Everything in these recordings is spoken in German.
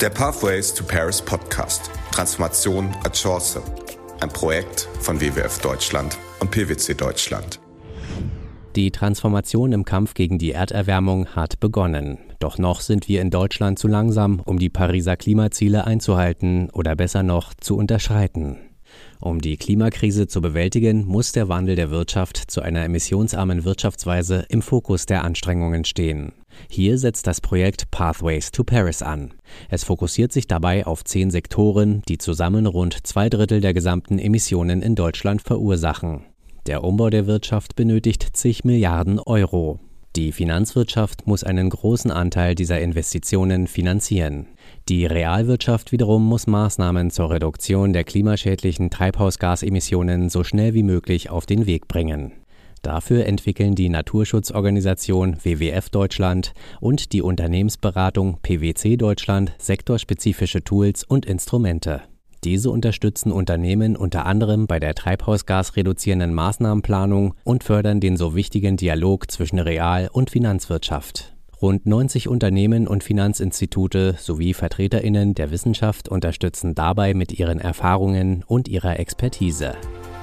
Der Pathways to Paris Podcast. Transformation als Chance. Ein Projekt von WWF Deutschland und PwC Deutschland. Die Transformation im Kampf gegen die Erderwärmung hat begonnen. Doch noch sind wir in Deutschland zu langsam, um die Pariser Klimaziele einzuhalten oder besser noch zu unterschreiten. Um die Klimakrise zu bewältigen, muss der Wandel der Wirtschaft zu einer emissionsarmen Wirtschaftsweise im Fokus der Anstrengungen stehen. Hier setzt das Projekt Pathways to Paris an. Es fokussiert sich dabei auf 10 Sektoren, die zusammen rund 2/3 der gesamten Emissionen in Deutschland verursachen. Der Umbau der Wirtschaft benötigt zig Milliarden Euro. Die Finanzwirtschaft muss einen großen Anteil dieser Investitionen finanzieren. Die Realwirtschaft wiederum muss Maßnahmen zur Reduktion der klimaschädlichen Treibhausgasemissionen so schnell wie möglich auf den Weg bringen. Dafür entwickeln die Naturschutzorganisation WWF Deutschland und die Unternehmensberatung PwC Deutschland sektorspezifische Tools und Instrumente. Diese unterstützen Unternehmen unter anderem bei der treibhausgasreduzierenden Maßnahmenplanung und fördern den so wichtigen Dialog zwischen Real- und Finanzwirtschaft. Rund 90 Unternehmen und Finanzinstitute sowie VertreterInnen der Wissenschaft unterstützen dabei mit ihren Erfahrungen und ihrer Expertise.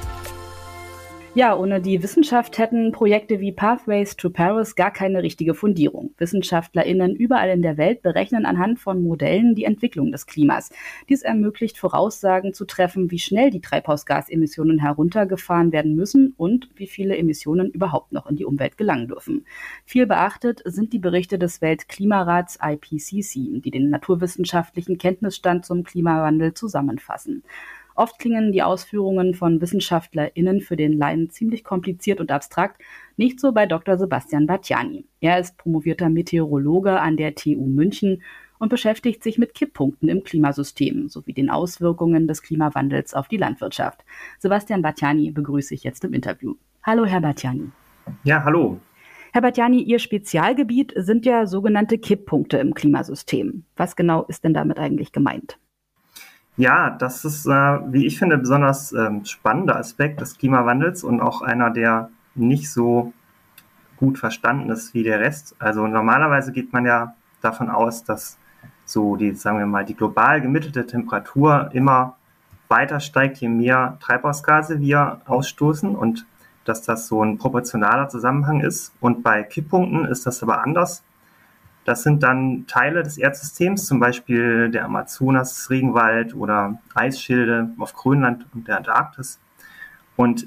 Ja, ohne die Wissenschaft hätten Projekte wie Pathways to Paris gar keine richtige Fundierung. WissenschaftlerInnen überall in der Welt berechnen anhand von Modellen die Entwicklung des Klimas. Dies ermöglicht, Voraussagen zu treffen, wie schnell die Treibhausgasemissionen heruntergefahren werden müssen und wie viele Emissionen überhaupt noch in die Umwelt gelangen dürfen. Viel beachtet sind die Berichte des Weltklimarats IPCC, die den naturwissenschaftlichen Kenntnisstand zum Klimawandel zusammenfassen. Oft klingen die Ausführungen von WissenschaftlerInnen für den Laien ziemlich kompliziert und abstrakt, nicht so bei Dr. Sebastian Bartjani. Er ist promovierter Meteorologe an der TU München und beschäftigt sich mit Kipppunkten im Klimasystem sowie den Auswirkungen des Klimawandels auf die Landwirtschaft. Sebastian Bartjani begrüße ich jetzt im Interview. Hallo, Herr Bartjani. Ja, hallo. Herr Bartjani, Ihr Spezialgebiet sind ja sogenannte Kipppunkte im Klimasystem. Was genau ist denn damit eigentlich gemeint? Ja, das ist, wie ich finde, besonders spannender Aspekt des Klimawandels und auch einer, der nicht so gut verstanden ist wie der Rest. Also normalerweise geht man ja davon aus, dass so die, sagen wir mal, die global gemittelte Temperatur immer weiter steigt, je mehr Treibhausgase wir ausstoßen und dass das so ein proportionaler Zusammenhang ist. Und bei Kipppunkten ist das aber anders. Das sind dann Teile des Erdsystems, zum Beispiel der Amazonas-Regenwald oder Eisschilde auf Grönland und der Antarktis. Und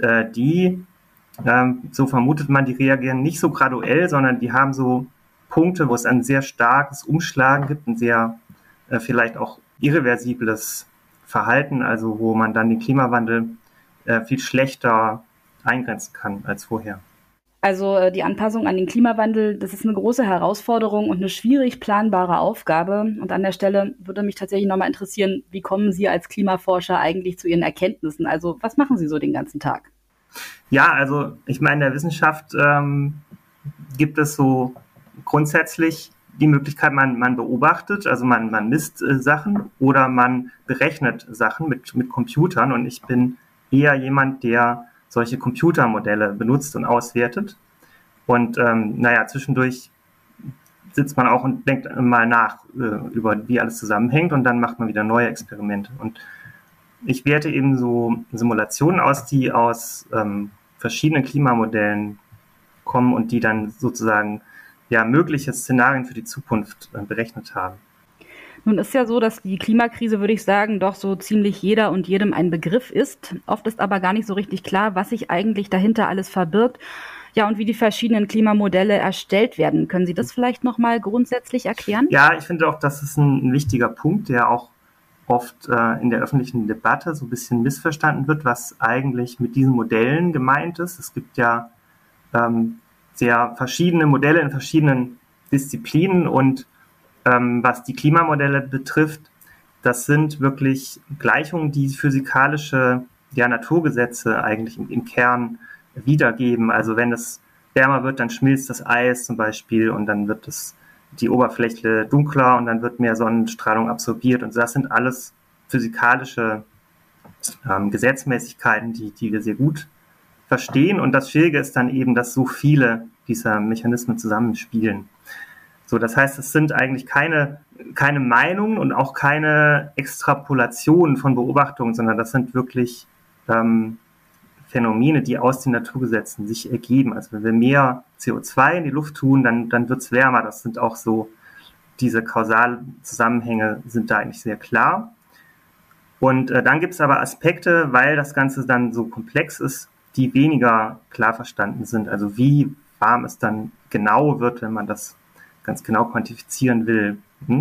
so vermutet man, die reagieren nicht so graduell, sondern die haben so Punkte, wo es ein sehr starkes Umschlagen gibt, ein sehr vielleicht auch irreversibles Verhalten, also wo man dann den Klimawandel viel schlechter eingrenzen kann als vorher. Also die Anpassung an den Klimawandel, das ist eine große Herausforderung und eine schwierig planbare Aufgabe. Und an der Stelle würde mich tatsächlich nochmal interessieren, wie kommen Sie als Klimaforscher eigentlich zu Ihren Erkenntnissen? Also was machen Sie so den ganzen Tag? Ja, also ich meine, in der Wissenschaft gibt es so grundsätzlich die Möglichkeit, man beobachtet, also man misst Sachen oder man berechnet Sachen mit Computern. Und ich bin eher jemand, der solche Computermodelle benutzt und auswertet. Und zwischendurch sitzt man auch und denkt mal nach über wie alles zusammenhängt und dann macht man wieder neue Experimente. Und ich werte eben so Simulationen aus, die aus verschiedenen Klimamodellen kommen und die dann sozusagen mögliche Szenarien für die Zukunft berechnet haben. Nun ist ja so, dass die Klimakrise, würde ich sagen, doch so ziemlich jeder und jedem ein Begriff ist. Oft ist aber gar nicht so richtig klar, was sich eigentlich dahinter alles verbirgt. Ja, und wie die verschiedenen Klimamodelle erstellt werden. Können Sie das vielleicht nochmal grundsätzlich erklären? Ja, ich finde auch, das ist ein wichtiger Punkt, der auch oft in der öffentlichen Debatte so ein bisschen missverstanden wird, was eigentlich mit diesen Modellen gemeint ist. Es gibt ja sehr verschiedene Modelle in verschiedenen Disziplinen und was die Klimamodelle betrifft, das sind wirklich Gleichungen, die physikalische Naturgesetze eigentlich im Kern wiedergeben. Also wenn es wärmer wird, dann schmilzt das Eis zum Beispiel und dann wird die Oberfläche dunkler und dann wird mehr Sonnenstrahlung absorbiert. Und das sind alles physikalische Gesetzmäßigkeiten, die wir sehr gut verstehen. Und das Schwierige ist dann eben, dass so viele dieser Mechanismen zusammenspielen. So, das heißt, es sind eigentlich keine Meinungen und auch keine Extrapolationen von Beobachtungen, sondern das sind wirklich Phänomene, die aus den Naturgesetzen sich ergeben. Also wenn wir mehr CO2 in die Luft tun, dann wird es wärmer. Das sind auch so, diese kausalen Zusammenhänge sind da eigentlich sehr klar. Und dann gibt es aber Aspekte, weil das Ganze dann so komplex ist, die weniger klar verstanden sind. Also wie warm es dann genau wird, wenn man das ganz genau quantifizieren will.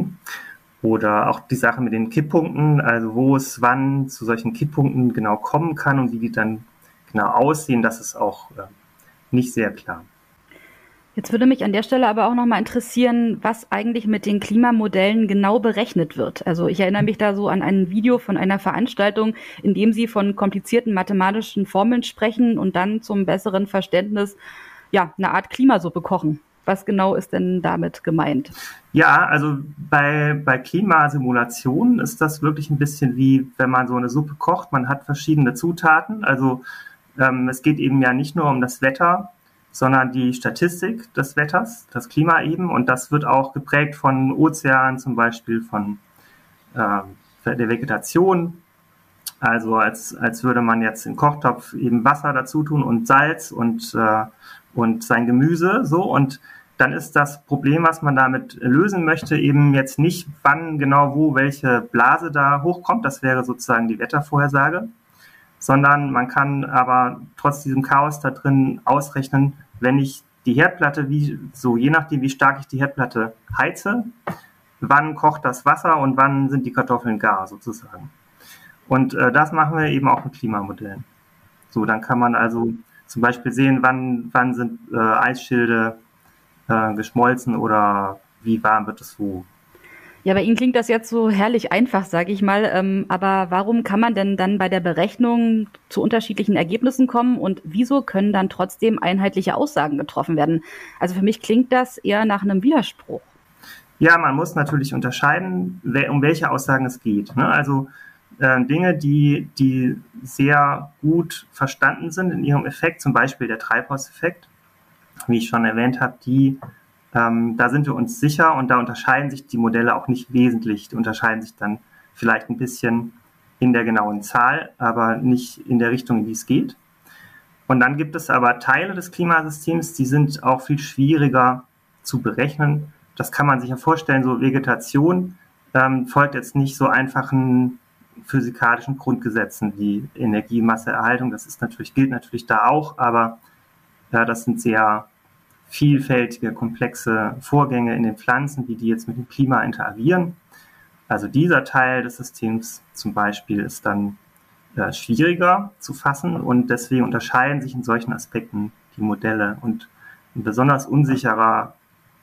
Oder auch die Sache mit den Kipppunkten, also wo es wann zu solchen Kipppunkten genau kommen kann und wie die dann genau aussehen, das ist auch nicht sehr klar. Jetzt würde mich an der Stelle aber auch nochmal interessieren, was eigentlich mit den Klimamodellen genau berechnet wird. Also ich erinnere mich da so an ein Video von einer Veranstaltung, in dem Sie von komplizierten mathematischen Formeln sprechen und dann zum besseren Verständnis eine Art Klimasuppe kochen. Was genau ist denn damit gemeint? Ja, also bei Klimasimulationen ist das wirklich ein bisschen wie, wenn man so eine Suppe kocht. Man hat verschiedene Zutaten. Also es geht eben ja nicht nur um das Wetter, sondern die Statistik des Wetters, das Klima eben. Und das wird auch geprägt von Ozeanen, zum Beispiel von der Vegetation. Also als würde man jetzt im Kochtopf eben Wasser dazu tun und Salz und sein Gemüse. So, und dann ist das Problem, was man damit lösen möchte, eben jetzt nicht, wann genau wo welche Blase da hochkommt. Das wäre sozusagen die Wettervorhersage. Sondern man kann aber trotz diesem Chaos da drin ausrechnen, wenn ich die Herdplatte, je nachdem, wie stark ich die Herdplatte heize, wann kocht das Wasser und wann sind die Kartoffeln gar sozusagen. Und das machen wir eben auch mit Klimamodellen. So, dann kann man also zum Beispiel sehen, wann sind Eisschilde geschmolzen oder wie warm wird es wo. Ja, bei Ihnen klingt das jetzt so herrlich einfach, sage ich mal. Aber warum kann man denn dann bei der Berechnung zu unterschiedlichen Ergebnissen kommen und wieso können dann trotzdem einheitliche Aussagen getroffen werden? Also für mich klingt das eher nach einem Widerspruch. Ja, man muss natürlich unterscheiden, um welche Aussagen es geht. Ne? Also Dinge, die sehr gut verstanden sind in ihrem Effekt, zum Beispiel der Treibhauseffekt, wie ich schon erwähnt habe, da sind wir uns sicher und da unterscheiden sich die Modelle auch nicht wesentlich. Die unterscheiden sich dann vielleicht ein bisschen in der genauen Zahl, aber nicht in der Richtung, in die es geht. Und dann gibt es aber Teile des Klimasystems, die sind auch viel schwieriger zu berechnen. Das kann man sich ja vorstellen, so Vegetation folgt jetzt nicht so einfachen physikalischen Grundgesetzen wie Energie, Masse, Erhaltung. Das gilt natürlich da auch, aber das sind sehr vielfältige, komplexe Vorgänge in den Pflanzen, wie die jetzt mit dem Klima interagieren. Also dieser Teil des Systems zum Beispiel ist dann schwieriger zu fassen und deswegen unterscheiden sich in solchen Aspekten die Modelle. Und ein besonders unsicherer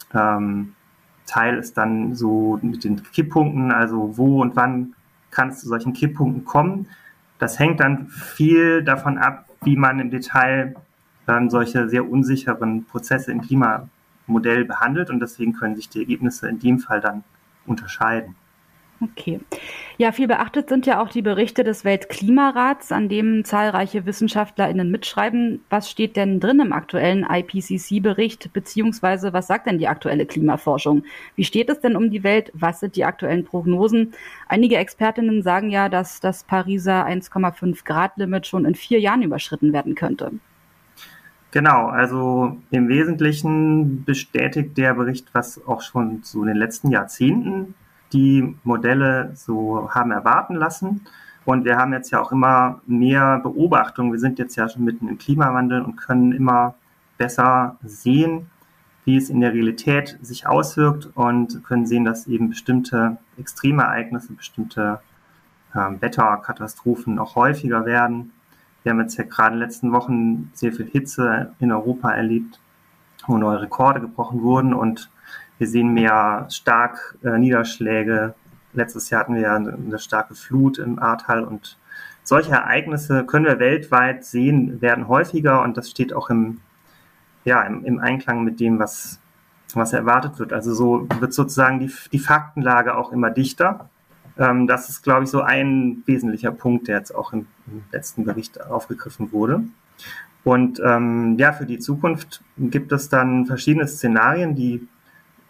Teil ist dann so mit den Kipppunkten, also wo und wann kann es zu solchen Kipppunkten kommen. Das hängt dann viel davon ab, wie man im Detail dann solche sehr unsicheren Prozesse im Klimamodell behandelt und deswegen können sich die Ergebnisse in dem Fall dann unterscheiden. Okay. Ja, viel beachtet sind ja auch die Berichte des Weltklimarats, an dem zahlreiche WissenschaftlerInnen mitschreiben. Was steht denn drin im aktuellen IPCC-Bericht, beziehungsweise was sagt denn die aktuelle Klimaforschung? Wie steht es denn um die Welt? Was sind die aktuellen Prognosen? Einige Expertinnen sagen ja, dass das Pariser 1,5-Grad-Limit schon in 4 Jahren überschritten werden könnte. Genau, also im Wesentlichen bestätigt der Bericht, was auch schon so in den letzten Jahrzehnten die Modelle so haben erwarten lassen. Und wir haben jetzt ja auch immer mehr Beobachtungen. Wir sind jetzt ja schon mitten im Klimawandel und können immer besser sehen, wie es in der Realität sich auswirkt und können sehen, dass eben bestimmte Extremereignisse, bestimmte Wetterkatastrophen auch häufiger werden. Wir haben jetzt ja gerade in den letzten Wochen sehr viel Hitze in Europa erlebt, wo neue Rekorde gebrochen wurden und wir sehen mehr Starkniederschläge. Letztes Jahr hatten wir ja eine starke Flut im Ahrtal und solche Ereignisse können wir weltweit sehen, werden häufiger und das steht auch im Einklang mit dem, was erwartet wird. Also so wird sozusagen die Faktenlage auch immer dichter. Das ist, glaube ich, so ein wesentlicher Punkt, der jetzt auch im letzten Bericht aufgegriffen wurde. Und für die Zukunft gibt es dann verschiedene Szenarien, die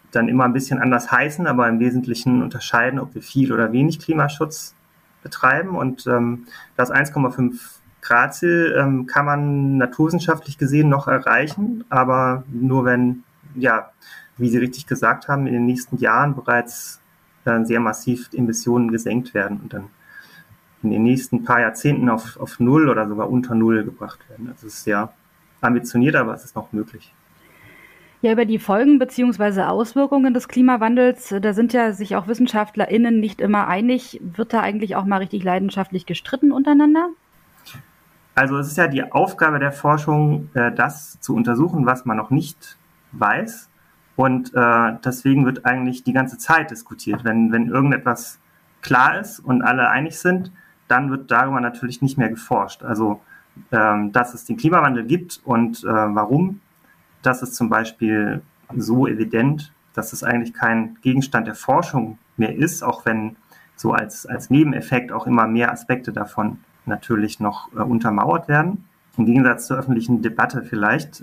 dann immer ein bisschen anders heißen, aber im Wesentlichen unterscheiden, ob wir viel oder wenig Klimaschutz betreiben. Und das 1,5 Grad Ziel kann man naturwissenschaftlich gesehen noch erreichen, aber nur wenn, ja, wie Sie richtig gesagt haben, in den nächsten Jahren bereits sehr massiv Emissionen gesenkt werden und dann in den nächsten paar Jahrzehnten auf Null oder sogar unter Null gebracht werden. Also es ist sehr ambitioniert, aber es ist noch möglich. Ja, über die Folgen bzw. Auswirkungen des Klimawandels, da sind ja sich auch WissenschaftlerInnen nicht immer einig. Wird da eigentlich auch mal richtig leidenschaftlich gestritten untereinander? Also es ist ja die Aufgabe der Forschung, das zu untersuchen, was man noch nicht weiß. Und deswegen wird eigentlich die ganze Zeit diskutiert. Wenn irgendetwas klar ist und alle einig sind, dann wird darüber natürlich nicht mehr geforscht. Also dass es den Klimawandel gibt und warum, das ist zum Beispiel so evident, dass es eigentlich kein Gegenstand der Forschung mehr ist, auch wenn so als Nebeneffekt auch immer mehr Aspekte davon natürlich noch untermauert werden, im Gegensatz zur öffentlichen Debatte vielleicht.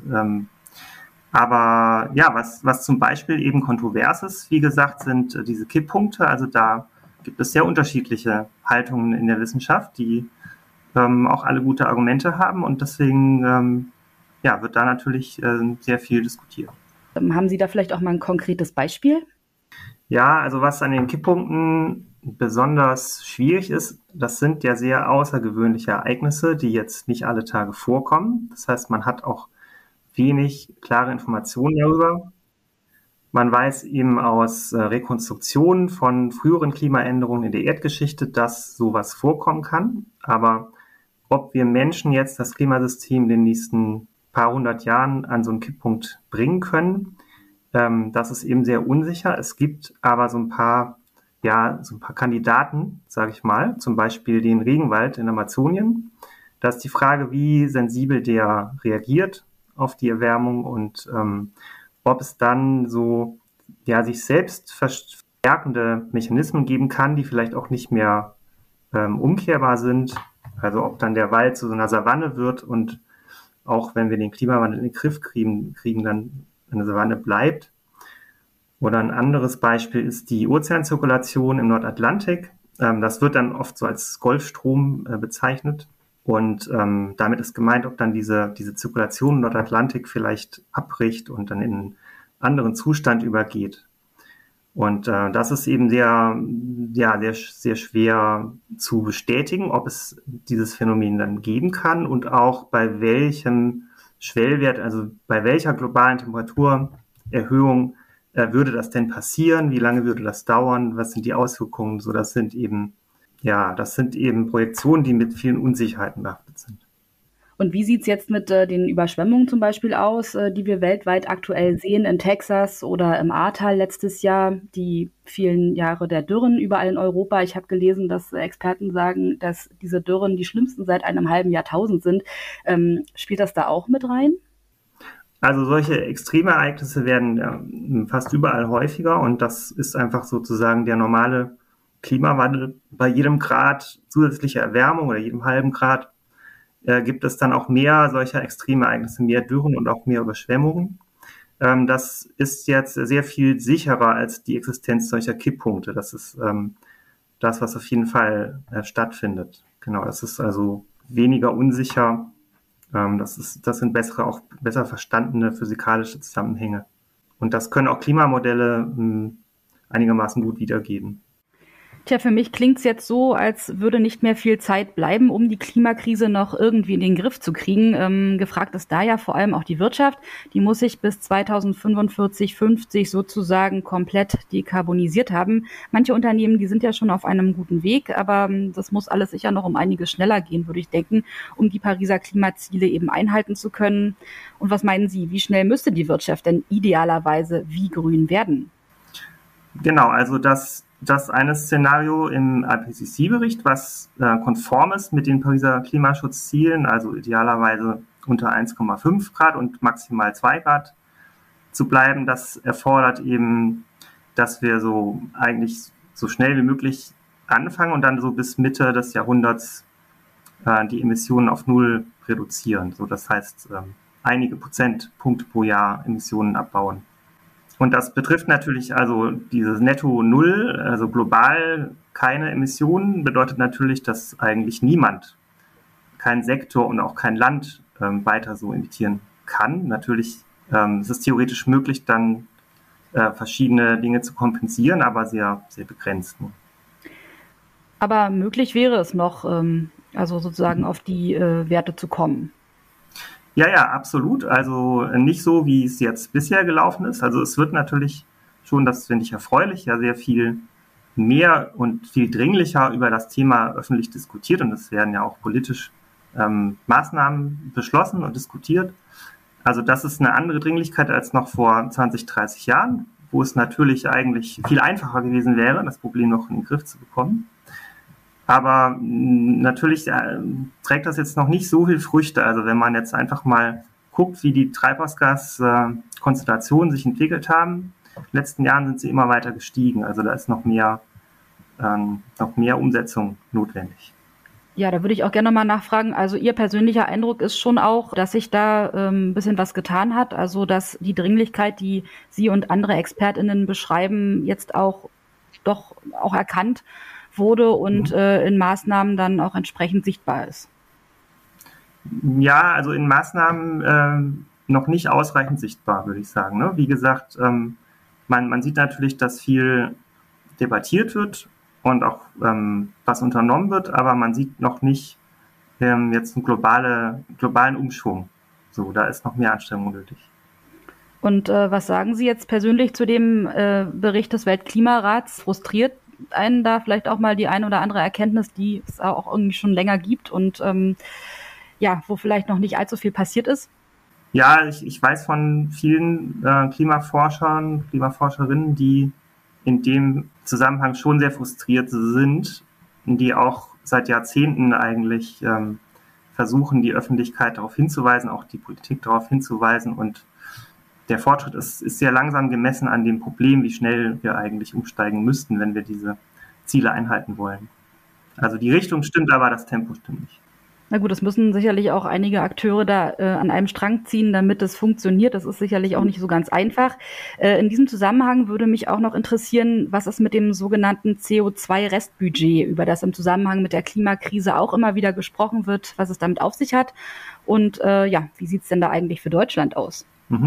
Aber ja, was zum Beispiel eben kontrovers ist, wie gesagt, sind diese Kipppunkte. Also da gibt es sehr unterschiedliche Haltungen in der Wissenschaft, die auch alle gute Argumente haben und deswegen wird da natürlich sehr viel diskutiert. Haben Sie da vielleicht auch mal ein konkretes Beispiel? Ja, also was an den Kipppunkten besonders schwierig ist, das sind ja sehr außergewöhnliche Ereignisse, die jetzt nicht alle Tage vorkommen. Das heißt, man hat auch wenig klare Informationen darüber. Man weiß eben aus Rekonstruktionen von früheren Klimaänderungen in der Erdgeschichte, dass sowas vorkommen kann. Aber ob wir Menschen jetzt das Klimasystem in den nächsten paar hundert Jahren an so einen Kipppunkt bringen können, das ist eben sehr unsicher. Es gibt aber so ein paar Kandidaten, sage ich mal, zum Beispiel den Regenwald in Amazonien. Da ist die Frage, wie sensibel der reagiert auf die Erwärmung und ob es dann so sich selbst verstärkende Mechanismen geben kann, die vielleicht auch nicht mehr umkehrbar sind. Also ob dann der Wald zu so einer Savanne wird und auch wenn wir den Klimawandel in den Griff kriegen dann eine Savanne bleibt. Oder ein anderes Beispiel ist die Ozeanzirkulation im Nordatlantik. Das wird dann oft so als Golfstrom bezeichnet. Und damit ist gemeint, ob dann diese Zirkulation im Nordatlantik vielleicht abbricht und dann in einen anderen Zustand übergeht. Und das ist eben sehr schwer zu bestätigen, ob es dieses Phänomen dann geben kann und auch bei welchem Schwellwert, also bei welcher globalen Temperaturerhöhung würde das denn passieren? Wie lange würde das dauern? Was sind die Auswirkungen? So, das sind eben Projektionen, die mit vielen Unsicherheiten behaftet sind. Und wie sieht es jetzt mit den Überschwemmungen zum Beispiel aus, die wir weltweit aktuell sehen in Texas oder im Ahrtal letztes Jahr, die vielen Jahre der Dürren überall in Europa? Ich habe gelesen, dass Experten sagen, dass diese Dürren die schlimmsten seit einem halben Jahrtausend sind. Spielt das da auch mit rein? Also solche Extremereignisse werden fast überall häufiger und das ist einfach sozusagen der normale Klimawandel. Bei jedem Grad zusätzliche Erwärmung oder jedem halben Grad gibt es dann auch mehr solcher Extremereignisse, mehr Dürren und auch mehr Überschwemmungen. Das ist jetzt sehr viel sicherer als die Existenz solcher Kipppunkte. Das ist das, was auf jeden Fall stattfindet. Genau, das ist also weniger unsicher. Das sind besser verstandene physikalische Zusammenhänge. Und das können auch Klimamodelle einigermaßen gut wiedergeben. Tja, für mich klingt es jetzt so, als würde nicht mehr viel Zeit bleiben, um die Klimakrise noch irgendwie in den Griff zu kriegen. Gefragt ist da ja vor allem auch die Wirtschaft. Die muss sich bis 2045, 50 sozusagen komplett dekarbonisiert haben. Manche Unternehmen, die sind ja schon auf einem guten Weg, aber das muss alles sicher noch um einiges schneller gehen, würde ich denken, um die Pariser Klimaziele eben einhalten zu können. Und was meinen Sie, wie schnell müsste die Wirtschaft denn idealerweise wie grün werden? Genau, also das eine Szenario im IPCC-Bericht, was konform ist mit den Pariser Klimaschutzzielen, also idealerweise unter 1,5 Grad und maximal 2 Grad zu bleiben, das erfordert eben, dass wir so eigentlich so schnell wie möglich anfangen und dann so bis Mitte des Jahrhunderts die Emissionen auf Null reduzieren. So, das heißt, einige Prozentpunkte pro Jahr Emissionen abbauen. Und das betrifft natürlich also dieses Netto Null, also global keine Emissionen, bedeutet natürlich, dass eigentlich niemand, kein Sektor und auch kein Land weiter so emittieren kann. Natürlich ist es theoretisch möglich, dann verschiedene Dinge zu kompensieren, aber sehr, sehr begrenzt. Ne? Aber möglich wäre es noch, also sozusagen auf die Werte zu kommen. Ja, absolut. Also nicht so, wie es jetzt bisher gelaufen ist. Also es wird natürlich schon, das finde ich erfreulich, ja sehr viel mehr und viel dringlicher über das Thema öffentlich diskutiert. Und es werden ja auch politisch Maßnahmen beschlossen und diskutiert. Also das ist eine andere Dringlichkeit als noch vor 20, 30 Jahren, wo es natürlich eigentlich viel einfacher gewesen wäre, das Problem noch in den Griff zu bekommen. Aber natürlich trägt das jetzt noch nicht so viel Früchte. Also wenn man jetzt einfach mal guckt, wie die Treibhausgaskonzentrationen sich entwickelt haben, in den letzten Jahren sind sie immer weiter gestiegen. Also da ist noch mehr Umsetzung notwendig. Ja, da würde ich auch gerne nochmal nachfragen. Also Ihr persönlicher Eindruck ist schon auch, dass sich da ein bisschen was getan hat. Also dass die Dringlichkeit, die Sie und andere ExpertInnen beschreiben, jetzt auch erkannt wurde und in Maßnahmen dann auch entsprechend sichtbar ist. Ja, also in Maßnahmen noch nicht ausreichend sichtbar, würde ich sagen. Ne? Wie gesagt, man sieht natürlich, dass viel debattiert wird und auch was unternommen wird, aber man sieht noch nicht jetzt einen globalen Umschwung. So, da ist noch mehr Anstrengung nötig. Und was sagen Sie jetzt persönlich zu dem Bericht des Weltklimarats? Frustriert einen da vielleicht auch mal die eine oder andere Erkenntnis, die es auch irgendwie schon länger gibt und wo vielleicht noch nicht allzu viel passiert ist? Ja, ich weiß von vielen Klimaforscherinnen, die in dem Zusammenhang schon sehr frustriert sind, die auch seit Jahrzehnten eigentlich versuchen, die Öffentlichkeit darauf hinzuweisen, auch die Politik darauf hinzuweisen. Und der Fortschritt ist sehr langsam gemessen an dem Problem, wie schnell wir eigentlich umsteigen müssten, wenn wir diese Ziele einhalten wollen. Also die Richtung stimmt, aber das Tempo stimmt nicht. Na gut, es müssen sicherlich auch einige Akteure da an einem Strang ziehen, damit es funktioniert. Das ist sicherlich auch nicht so ganz einfach. In diesem Zusammenhang würde mich auch noch interessieren, was ist mit dem sogenannten CO2-Restbudget, über das im Zusammenhang mit der Klimakrise auch immer wieder gesprochen wird, was es damit auf sich hat. Und wie sieht es denn da eigentlich für Deutschland aus?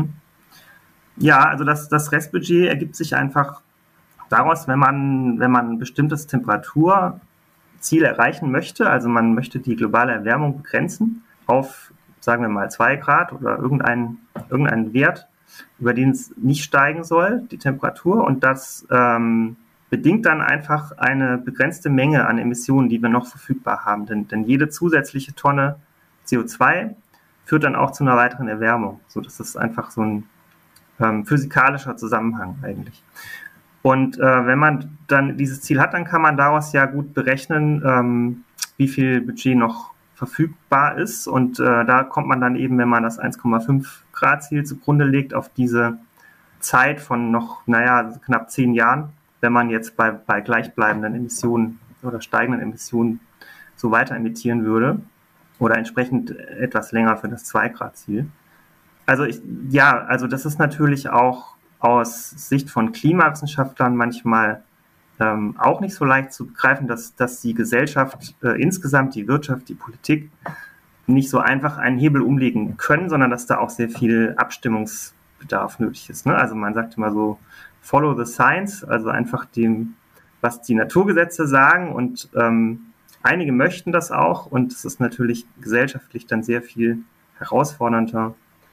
Ja, also das Restbudget ergibt sich einfach daraus, wenn man ein bestimmtes Temperaturziel erreichen möchte, also man möchte die globale Erwärmung begrenzen auf, sagen wir mal, 2 Grad oder irgendeinen Wert, über den es nicht steigen soll, die Temperatur. Und das bedingt dann einfach eine begrenzte Menge an Emissionen, die wir noch verfügbar haben. Denn jede zusätzliche Tonne CO2 führt dann auch zu einer weiteren Erwärmung. So, das ist einfach so ein physikalischer Zusammenhang eigentlich. Und wenn man dann dieses Ziel hat, dann kann man daraus ja gut berechnen, wie viel Budget noch verfügbar ist. Und da kommt man dann eben, wenn man das 1,5 Grad Ziel zugrunde legt, auf diese Zeit von noch, knapp 10 Jahren, wenn man jetzt bei gleichbleibenden Emissionen oder steigenden Emissionen so weiter emittieren würde oder entsprechend etwas länger für das 2 Grad Ziel. Also das ist natürlich auch aus Sicht von Klimawissenschaftlern manchmal auch nicht so leicht zu begreifen, dass die Gesellschaft insgesamt, die Wirtschaft, die Politik nicht so einfach einen Hebel umlegen können, sondern dass da auch sehr viel Abstimmungsbedarf nötig ist. Ne? Also man sagt immer so, follow the science, also einfach dem, was die Naturgesetze sagen, und einige möchten das auch, und es ist natürlich gesellschaftlich dann sehr viel herausfordernder,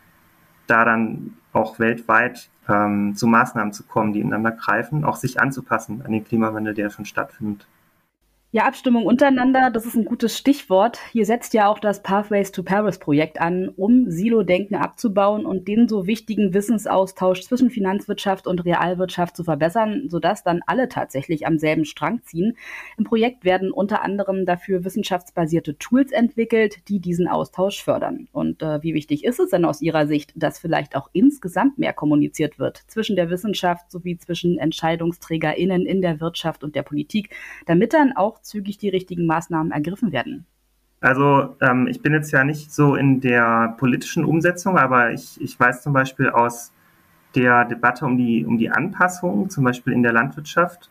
da dann auch weltweit zu Maßnahmen zu kommen, die ineinander greifen, auch sich anzupassen an den Klimawandel, der schon stattfindet. Ja, Abstimmung untereinander, das ist ein gutes Stichwort. Hier setzt ja auch das Pathways to Paris Projekt an, um Silo-Denken abzubauen und den so wichtigen Wissensaustausch zwischen Finanzwirtschaft und Realwirtschaft zu verbessern, sodass dann alle tatsächlich am selben Strang ziehen. Im Projekt werden unter anderem dafür wissenschaftsbasierte Tools entwickelt, die diesen Austausch fördern. Und wie wichtig ist es denn aus Ihrer Sicht, dass vielleicht auch insgesamt mehr kommuniziert wird zwischen der Wissenschaft sowie zwischen EntscheidungsträgerInnen in der Wirtschaft und der Politik, damit dann auch zügig die richtigen Maßnahmen ergriffen werden? Also ich bin jetzt ja nicht so in der politischen Umsetzung, aber ich weiß zum Beispiel aus der Debatte um die Anpassung, zum Beispiel in der Landwirtschaft.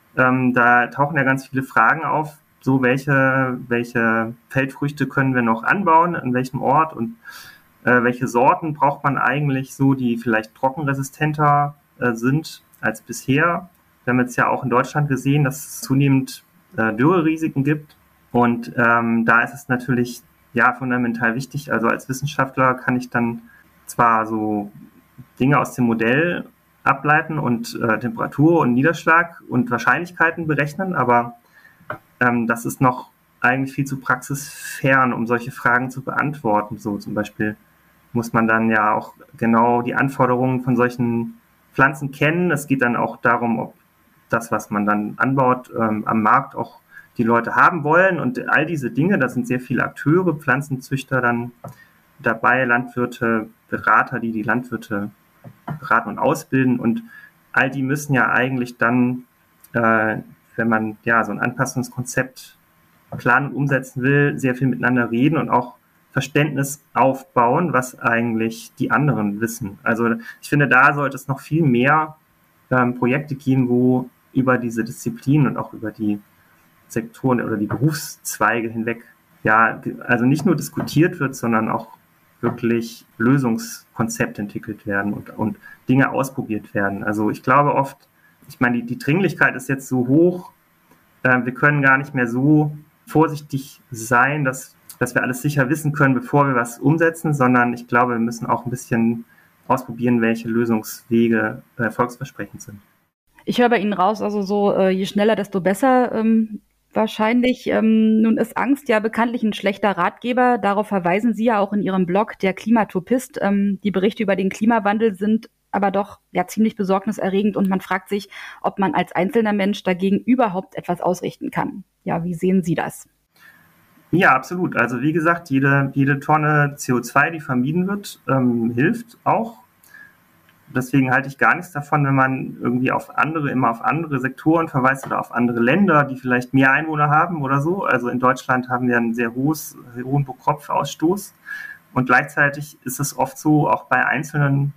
Da tauchen ja ganz viele Fragen auf, so welche Feldfrüchte können wir noch anbauen, an welchem Ort und welche Sorten braucht man eigentlich so, die vielleicht trockenresistenter sind als bisher. Wir haben jetzt ja auch in Deutschland gesehen, dass es zunehmend Dürrerisiken gibt. Und da ist es natürlich fundamental wichtig. Also als Wissenschaftler kann ich dann zwar so Dinge aus dem Modell ableiten und Temperatur und Niederschlag und Wahrscheinlichkeiten berechnen, aber das ist noch eigentlich viel zu praxisfern, um solche Fragen zu beantworten. So zum Beispiel muss man dann ja auch genau die Anforderungen von solchen Pflanzen kennen. Es geht dann auch darum, ob das, was man dann anbaut, am Markt auch die Leute haben wollen. Und all diese Dinge, da sind sehr viele Akteure, Pflanzenzüchter dann dabei, Landwirte, Berater, die Landwirte beraten und ausbilden. Und all die müssen ja eigentlich dann, wenn man so ein Anpassungskonzept planen und umsetzen will, sehr viel miteinander reden und auch Verständnis aufbauen, was eigentlich die anderen wissen. Also ich finde, da sollte es noch viel mehr Projekte geben, wo über diese Disziplinen und auch über die Sektoren oder die Berufszweige hinweg also nicht nur diskutiert wird, sondern auch wirklich Lösungskonzepte entwickelt werden und Dinge ausprobiert werden. Also ich glaube oft, die Dringlichkeit ist jetzt so hoch, wir können gar nicht mehr so vorsichtig sein, dass wir alles sicher wissen können, bevor wir was umsetzen, sondern ich glaube, wir müssen auch ein bisschen ausprobieren, welche Lösungswege erfolgsversprechend sind. Ich höre bei Ihnen raus, also so je schneller, desto besser wahrscheinlich. Nun ist Angst ja bekanntlich ein schlechter Ratgeber. Darauf verweisen Sie ja auch in Ihrem Blog, der Klimatopist. Die Berichte über den Klimawandel sind aber doch ziemlich besorgniserregend und man fragt sich, ob man als einzelner Mensch dagegen überhaupt etwas ausrichten kann. Ja, wie sehen Sie das? Ja, absolut. Also wie gesagt, jede Tonne CO2, die vermieden wird, hilft auch. Deswegen halte ich gar nichts davon, wenn man irgendwie immer auf andere Sektoren verweist oder auf andere Länder, die vielleicht mehr Einwohner haben oder so. Also in Deutschland haben wir einen sehr hohen Pro-Kopf-Ausstoß. Und gleichzeitig ist es oft so, auch bei Einzelnen,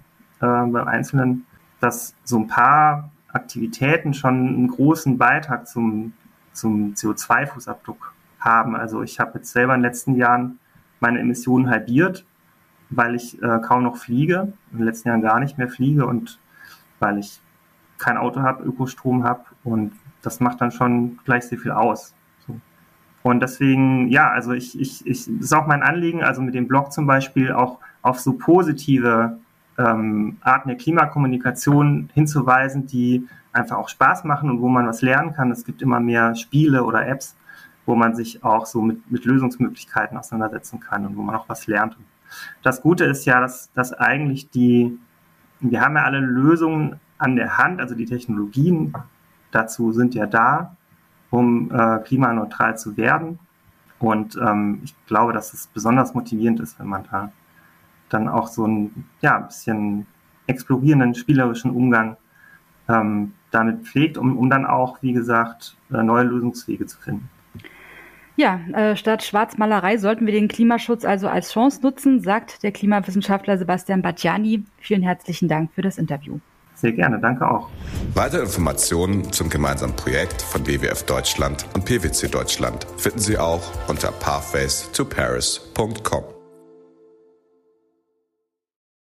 dass so ein paar Aktivitäten schon einen großen Beitrag zum CO2-Fußabdruck haben. Also ich habe jetzt selber in den letzten Jahren meine Emissionen halbiert, weil ich kaum noch fliege, in den letzten Jahren gar nicht mehr fliege und weil ich kein Auto habe, Ökostrom habe und das macht dann schon gleich sehr viel aus. So. Und deswegen, also das ist auch mein Anliegen, also mit dem Blog zum Beispiel auch auf so positive Arten der Klimakommunikation hinzuweisen, die einfach auch Spaß machen und wo man was lernen kann. Es gibt immer mehr Spiele oder Apps, wo man sich auch so mit Lösungsmöglichkeiten auseinandersetzen kann und wo man auch was lernt. Das Gute ist ja, dass eigentlich wir haben ja alle Lösungen an der Hand, also die Technologien dazu sind ja da, um klimaneutral zu werden. Und ich glaube, dass es besonders motivierend ist, wenn man da dann auch so ein bisschen explorierenden, spielerischen Umgang damit pflegt, um dann auch, wie gesagt, neue Lösungswege zu finden. Ja, statt Schwarzmalerei sollten wir den Klimaschutz also als Chance nutzen, sagt der Klimawissenschaftler Sebastian Battiani. Vielen herzlichen Dank für das Interview. Sehr gerne, danke auch. Weitere Informationen zum gemeinsamen Projekt von WWF Deutschland und PwC Deutschland finden Sie auch unter pathways2paris.com.